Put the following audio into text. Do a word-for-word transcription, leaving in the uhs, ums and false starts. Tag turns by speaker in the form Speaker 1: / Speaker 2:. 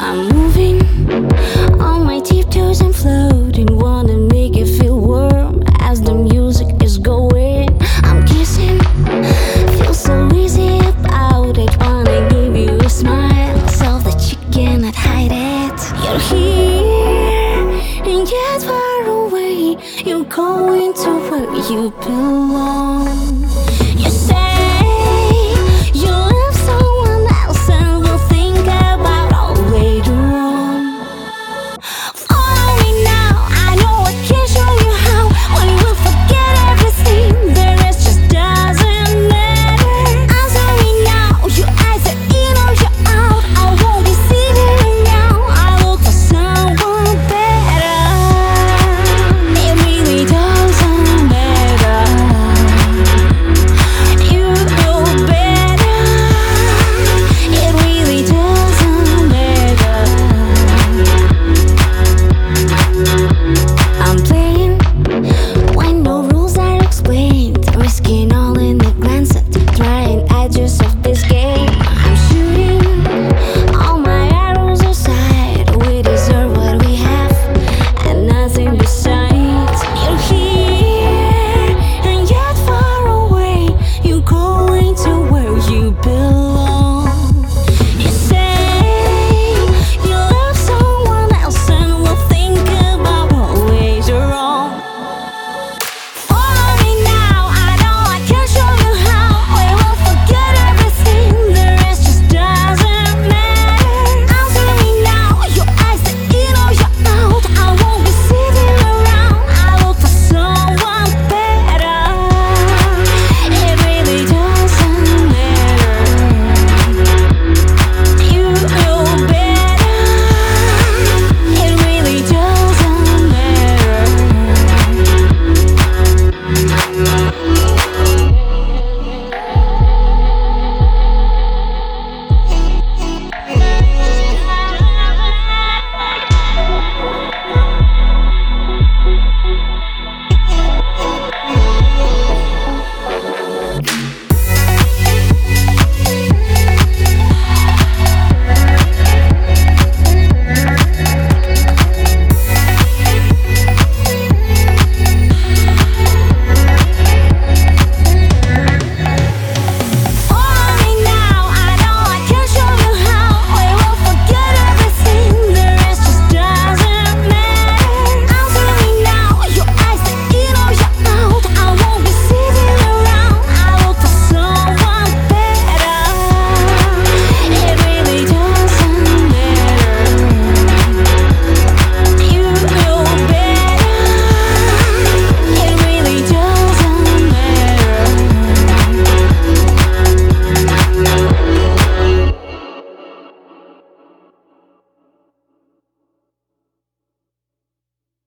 Speaker 1: I'm moving on my tiptoes and floating, wanna make it feel warm as the music is going. I'm kissing, feel so easy about it, wanna give you a smile so that you cannot hide it. You're here and yet far away, you're going to where you belong.